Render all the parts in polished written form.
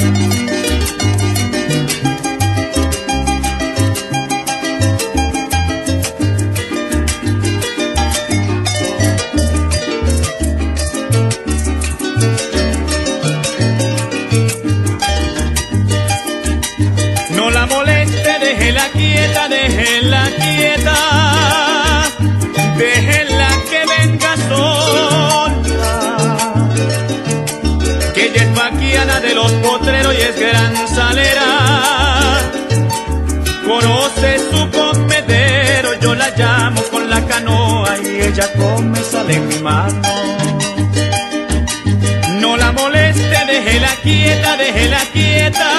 No la moleste, déjela quieta, déjela quieta, déjela que venga sola, que ella es vaquiana de los potreros y es gran salera, conoce su comedero, yo la llamo con la canoa y ella come, sale en mi mano. No la moleste, déjela quieta, déjela quieta,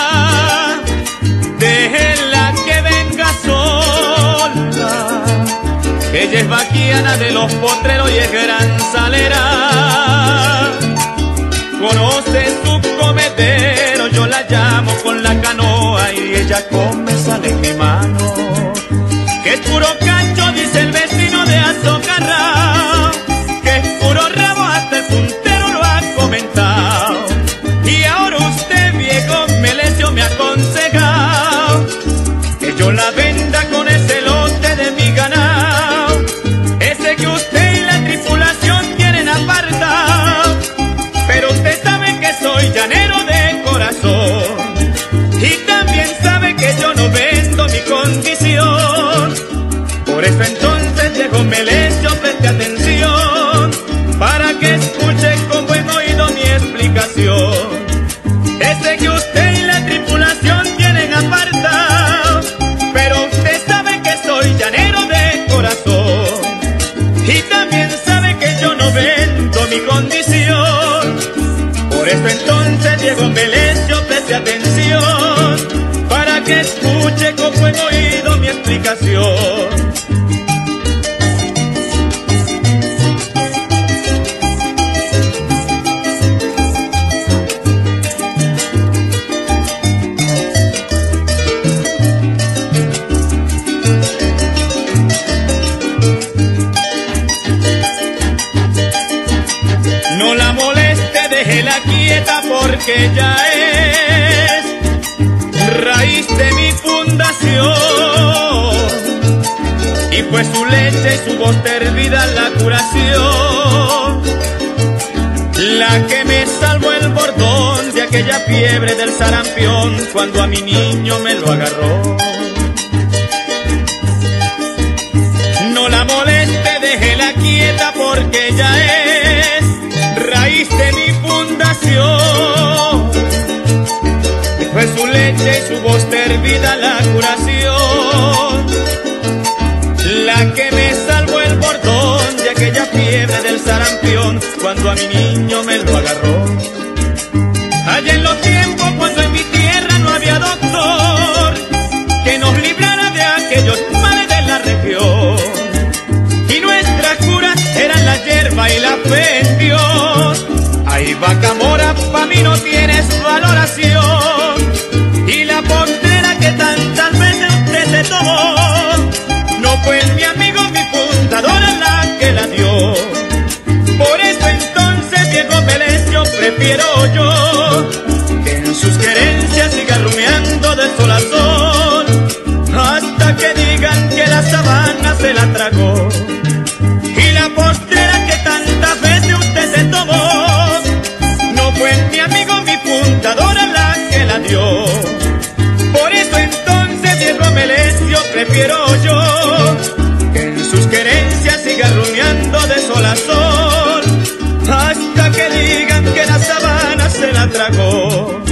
déjela que venga sola, que ella es vaquiana de los potreros y es gran salera, conoce su comedero, yo la llamo con la canoa y ella come, sale en mi mano. Que es puro cacho, dice el vecino de Azocarrao, que es puro rabo, hasta el puntero lo ha comentado. Y ahora usted, viejo Melesio, me ha aconsejado que yo la venda con ese lote de mi ganado, ese que usted y la tripulación tienen apartado. Pero usted sabe que soy llanero de corazón y también sabe que yo no vendo mi condición. Por eso entonces, viejo Melesio, preste atención para que escuche con buen oído mi explicación. Ese que usted y la tripulación tienen apartado, pero usted sabe que soy llanero de corazón y también sabe que yo no vendo mi condición. Por eso entonces, viejo Melesio, preste atención para que escuche con buen oído mi explicación. No la moleste, déjela quieta, porque ella es raíz de mi fundación, y pues su leche y su voz te hervida la curación, la que me salvó el bordón de aquella fiebre del sarampión cuando a mi niño me lo agarró. No la moleste, déjela quieta, porque ella es raíz de mi fundación, y fue su leche y su voz te hervida la curación, la que me salvó el bordón de aquella fiebre del sarampión cuando a mi niño me lo agarró. Allá en los tiempos cuando en mi tierra no había doctor que nos librara de aquellos males de la región, y nuestras curas eran la hierba y la fe en Dios. Ay, vaca mora, pa' mí no tienes valoración, y la postrera que tantas veces usted se tomó, no fue mi amigo, mi fundadora la que la dio. Por eso entonces, viejo Melesio, prefiero yo que en sus querencias siga rumiando de sol a sol, hasta que digan que la sabana se la tragó. Y la postrera que tantas veces usted se tomó, no fue mi amigo, mi fundadora la que la dio. Por eso entonces, viejo Melesio, prefiero yo que en sus querencias siga rumiando de sol a sol, hasta que digan que la sabana se la tragó.